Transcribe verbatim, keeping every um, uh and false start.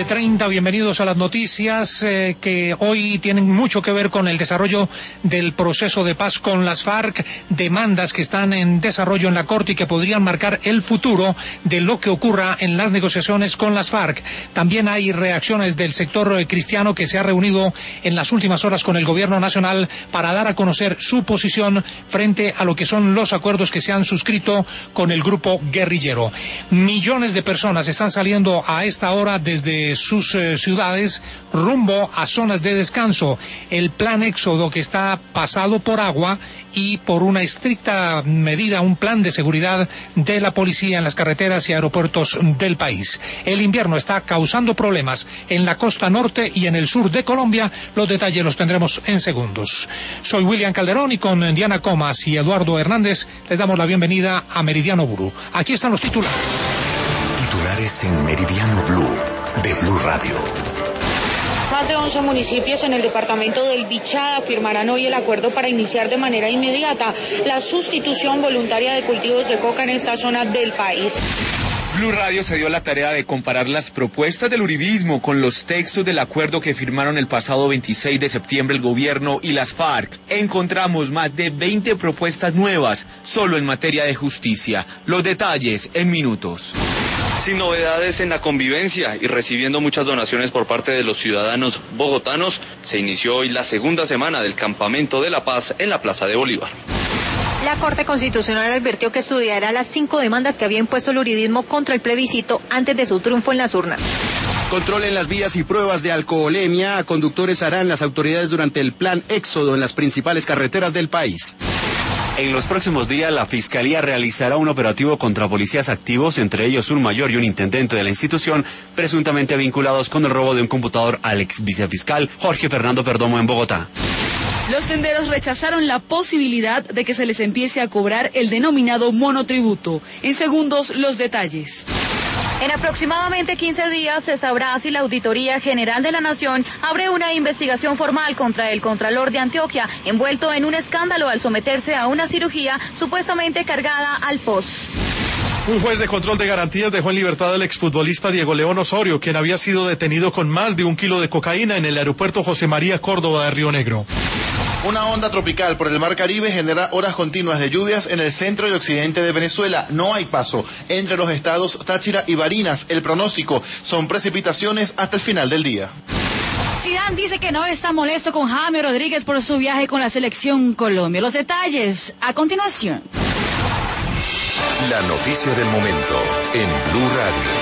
nueve treinta, bienvenidos a las noticias eh, que hoy tienen mucho que ver con el desarrollo del proceso de paz con las FARC, demandas que están en desarrollo en la Corte y que podrían marcar el futuro de lo que ocurra en las negociaciones con las FARC. También hay reacciones del sector eh, cristiano que se ha reunido en las últimas horas con el gobierno nacional para dar a conocer su posición frente a lo que son los acuerdos que se han suscrito con el grupo guerrillero. Millones de personas están saliendo a esta hora desde sus eh, ciudades rumbo a zonas de descanso. El plan éxodo que está pasado por agua y por una estricta medida, un plan de seguridad de la policía en las carreteras y aeropuertos del país. El invierno está causando problemas en la costa norte y en el sur de Colombia. Los detalles los tendremos en segundos. Soy William Calderón y con Diana Comas y Eduardo Hernández les damos la bienvenida a Meridiano Blue. Aquí están los titulares. Titulares en Meridiano Blue de Blue Radio. Más de once municipios en el departamento del Bichada firmarán hoy el acuerdo para iniciar de manera inmediata la sustitución voluntaria de cultivos de coca en esta zona del país. Blue Radio se dio la tarea de comparar las propuestas del uribismo con los textos del acuerdo que firmaron el pasado veintiséis de septiembre el gobierno y las FARC. Encontramos más de veinte propuestas nuevas solo en materia de justicia. Los detalles en minutos. Sin novedades en la convivencia y recibiendo muchas donaciones por parte de los ciudadanos bogotanos, se inició hoy la segunda semana del Campamento de la Paz en la Plaza de Bolívar. La Corte Constitucional advirtió que estudiará las cinco demandas que había impuesto el uribismo contra el plebiscito antes de su triunfo en las urnas. Control en las vías y pruebas de alcoholemia a conductores harán las autoridades durante el plan Éxodo en las principales carreteras del país. En los próximos días, la Fiscalía realizará un operativo contra policías activos, entre ellos un mayor y un intendente de la institución, presuntamente vinculados con el robo de un computador al ex vicefiscal Jorge Fernando Perdomo en Bogotá. Los tenderos rechazaron la posibilidad de que se les empiece a cobrar el denominado monotributo. En segundos, los detalles. En aproximadamente quince días se sabrá si la Auditoría General de la Nación abre una investigación formal contra el Contralor de Antioquia, envuelto en un escándalo al someterse a una cirugía supuestamente cargada al P O S. Un juez de control de garantías dejó en libertad al exfutbolista Diego León Osorio, quien había sido detenido con más de un kilo de cocaína en el aeropuerto José María Córdoba de Río Negro. Una onda tropical por el Mar Caribe genera horas continuas de lluvias en el centro y occidente de Venezuela. No hay paso entre los estados Táchira y Barinas. El pronóstico son precipitaciones hasta el final del día. Zidane dice que no está molesto con James Rodríguez por su viaje con la selección Colombia. Los detalles a continuación. La noticia del momento en Blue Radio.